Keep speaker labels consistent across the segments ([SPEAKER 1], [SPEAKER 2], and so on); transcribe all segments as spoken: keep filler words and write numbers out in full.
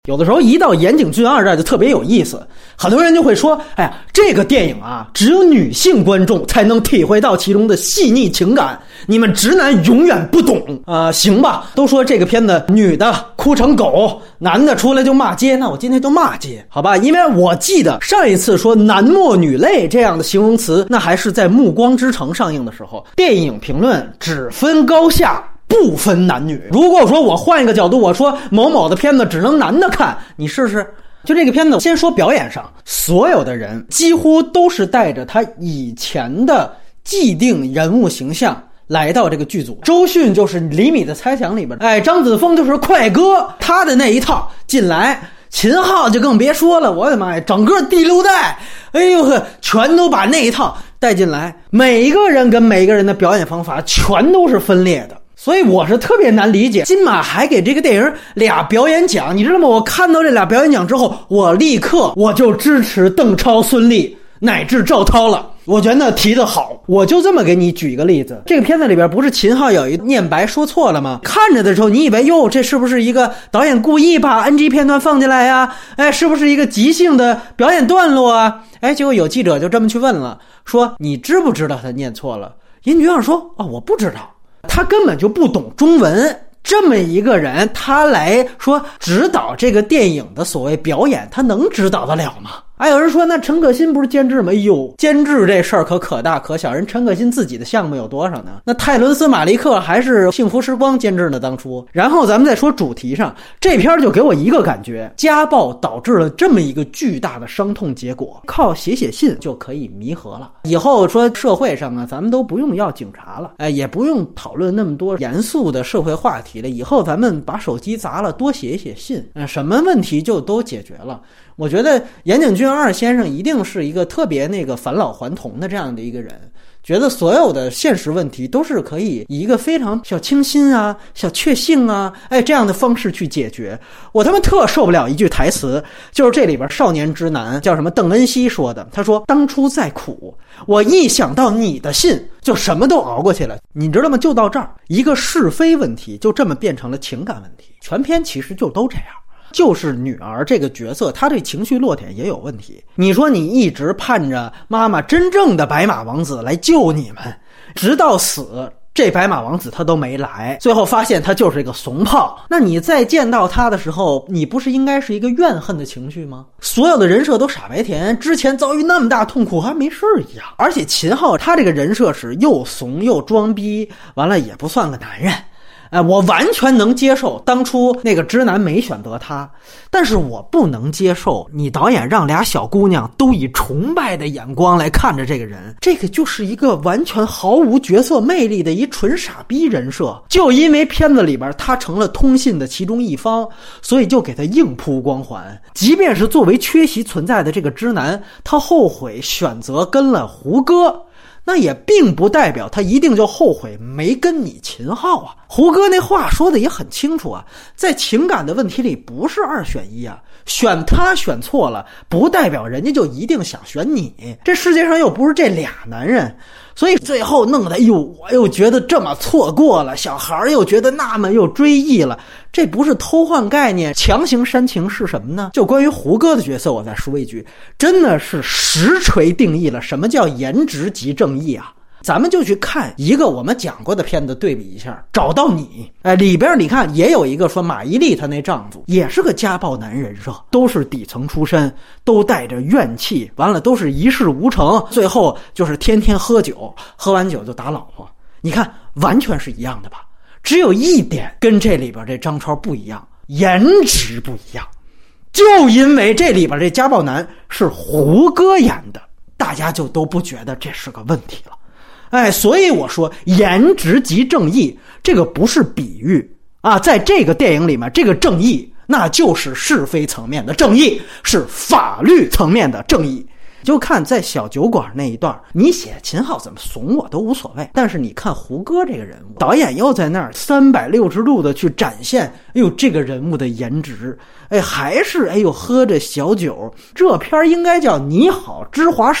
[SPEAKER 1] 有的时候一到岩井俊二这就特别有意思，很多人就会说，哎呀，这个电影啊，只有女性观众才能体会到其中的细腻情感，你们直男永远不懂啊、呃！行吧，都说这个片子女的哭成狗，男的出来就骂街，那我今天就骂街，好吧？因为我记得上一次说男默女泪这样的形容词，那还是在《暮光之城》上映的时候，电影评论只分高下，不分男女。如果说我换一个角度，我说某某的片子只能男的看，你试试。就这个片子，先说表演上，所有的人几乎都是带着他以前的既定人物形象来到这个剧组。周迅就是厘米的猜想里边，哎，张子枫就是快歌，他的那一套进来。秦昊就更别说了，我的妈呀，整个第六代，哎呦呵，全都把那一套带进来。每一个人跟每一个人的表演方法全都是分裂的。所以我是特别难理解，金马还给这个电影俩表演奖，你知道吗？我看到这俩表演奖之后，我立刻我就支持邓超、孙俪乃至赵涛了。我觉得提得好，我就这么给你举一个例子。这个片子里边不是秦昊有一念白说错了吗？看着的时候你以为哟，这是不是一个导演故意把 N G 片段放进来呀？哎，是不是一个即兴的表演段落啊？哎，结果有记者就这么去问了，说你知不知道他念错了？殷菊儿说啊、哦，我不知道。他根本就不懂中文，这么一个人他来说指导这个电影的所谓表演，他能指导得了吗？还有人说那陈可辛不是监制吗？哟，监制这事儿可可大可小，人陈可辛自己的项目有多少呢？那泰伦斯马利克还是幸福时光监制呢当初。然后咱们再说主题上，这片就给我一个感觉，家暴导致了这么一个巨大的伤痛结果，靠写写信就可以弥合了。以后说社会上啊，咱们都不用要警察了，哎，也不用讨论那么多严肃的社会话题了，以后咱们把手机砸了，多写一写信，呃，什么问题就都解决了。我觉得岩井俊二先生一定是一个特别那个返老还童的这样的一个人，觉得所有的现实问题都是可以以一个非常小清新啊、小确幸啊，哎这样的方式去解决。我他妈特受不了一句台词，就是这里边少年之男叫什么邓恩熙说的，他说当初再苦，我一想到你的信就什么都熬过去了。你知道吗？就到这儿，一个是非问题就这么变成了情感问题。全篇其实就都这样，就是女儿这个角色，她这情绪落点也有问题。你说你一直盼着妈妈真正的白马王子来救你们，直到死这白马王子他都没来，最后发现他就是一个怂炮。那你再见到他的时候，你不是应该是一个怨恨的情绪吗？所有的人设都傻白甜，之前遭遇那么大痛苦还没事一样。而且秦昊他这个人设是又怂又装逼，完了也不算个男人。哎，我完全能接受当初那个直男没选择他，但是我不能接受你导演让俩小姑娘都以崇拜的眼光来看着这个人，这个就是一个完全毫无角色魅力的一纯傻逼人设。就因为片子里边他成了通信的其中一方，所以就给他硬铺光环。即便是作为缺席存在的这个直男，他后悔选择跟了胡歌，那也并不代表他一定就后悔没跟你秦昊啊。胡歌那话说的也很清楚啊，在情感的问题里不是二选一啊，选他选错了不代表人家就一定想选你，这世界上又不是这俩男人。所以最后弄得哎呦，我又觉得这么错过了，小孩又觉得那么又追忆了，这不是偷换概念强行煽情是什么呢？就关于胡歌的角色我再说一句，真的是实锤定义了什么叫颜值即正义啊。咱们就去看一个我们讲过的片子对比一下，找到你。哎，里边你看也有一个说马伊琍她那丈夫也是个家暴男人设，都是底层出身，都带着怨气，完了都是一事无成，最后就是天天喝酒，喝完酒就打老婆。你看完全是一样的吧，只有一点跟这里边这张超不一样，颜值不一样。就因为这里边这家暴男是胡歌演的，大家就都不觉得这是个问题了。哎，所以我说颜值即正义，这个不是比喻啊，在这个电影里面，这个正义那就是是非层面的正义，是法律层面的正义。就看在小酒馆那一段，你写秦昊怎么怂我都无所谓，但是你看胡歌这个人物，导演又在那儿三百六十度的去展现，哎呦这个人物的颜值，哎还是哎呦喝着小酒，这片应该叫你好芝华士。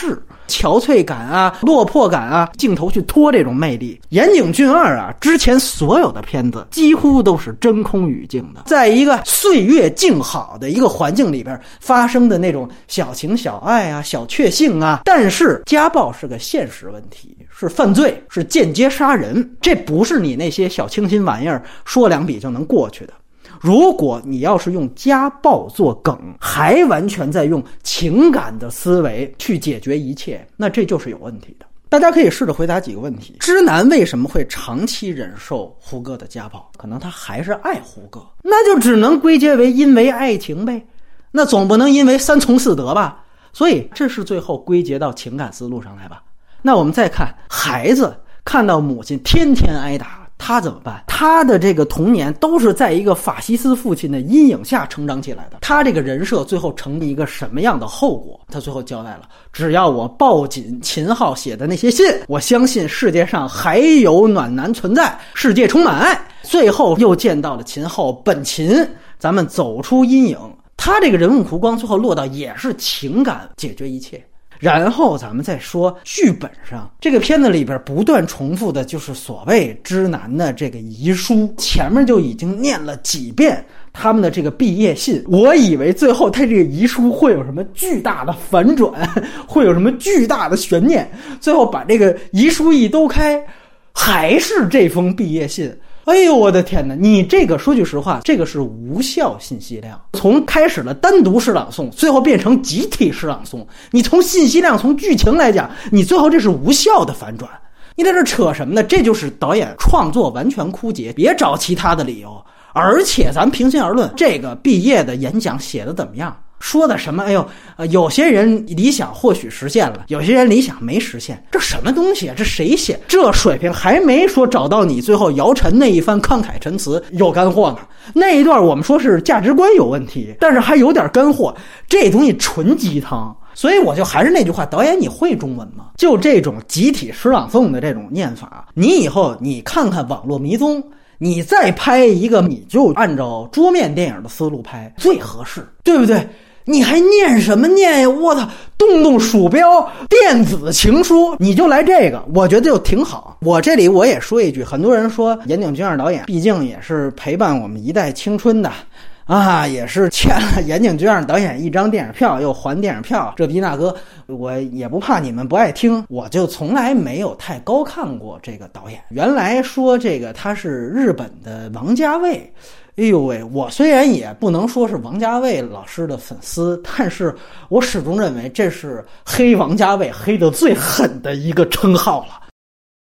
[SPEAKER 1] 憔悴感啊、落魄感啊，镜头去拖这种魅力。岩井俊二啊，之前所有的片子几乎都是真空语境的，在一个岁月静好的一个环境里边发生的那种小情小爱啊、小确幸啊，但是家暴是个现实问题，是犯罪，是间接杀人，这不是你那些小清新玩意儿说两笔就能过去的。如果你要是用家暴做梗，还完全在用情感的思维去解决一切，那这就是有问题的。大家可以试着回答几个问题。知南为什么会长期忍受胡歌的家暴？可能他还是爱胡歌，那就只能归结为因为爱情呗，那总不能因为三从四德吧。所以这是最后归结到情感思路上来吧。那我们再看孩子看到母亲天天挨打，他怎么办？他的这个童年都是在一个法西斯父亲的阴影下成长起来的，他这个人设最后成了一个什么样的后果？他最后交代了，只要我抱紧秦昊写的那些信，我相信世界上还有暖男存在，世界充满爱。最后又见到了秦昊本秦，咱们走出阴影。他这个人物弧光最后落到也是情感解决一切。然后咱们再说剧本上，这个片子里边不断重复的就是所谓知南的这个遗书，前面就已经念了几遍他们的这个毕业信。我以为最后他这个遗书会有什么巨大的反转，会有什么巨大的悬念，最后把这个遗书一兜开，还是这封毕业信。哎呦我的天哪，你这个说句实话，这个是无效信息量，从开始了单独诗朗诵，最后变成集体诗朗诵，你从信息量从剧情来讲，你最后这是无效的反转。你在这扯什么呢？这就是导演创作完全枯竭，别找其他的理由。而且咱平心而论，这个毕业的演讲写的怎么样？说的什么？哎呦，呃，有些人理想或许实现了，有些人理想没实现，这什么东西啊？这谁写？这水平还没说找到你最后姚晨那一番慷慨陈词有干货呢。那一段我们说是价值观有问题，但是还有点干货，这东西纯鸡汤。所以我就还是那句话，导演你会中文吗？就这种集体诗朗诵的这种念法，你以后你看看网络迷踪，你再拍一个，你就按照桌面电影的思路拍最合适，对不对？你还念什么念呀？我操，动动鼠标，电子情书，你就来这个，我觉得就挺好。我这里我也说一句，很多人说岩井俊二导演毕竟也是陪伴我们一代青春的啊，也是欠了岩井俊二导演一张电影票又还电影票，这逼那哥，我也不怕你们不爱听，我就从来没有太高看过这个导演。原来说这个他是日本的王家卫，哎呦喂，我虽然也不能说是王家卫老师的粉丝，但是我始终认为这是黑王家卫黑得最狠的一个称号了。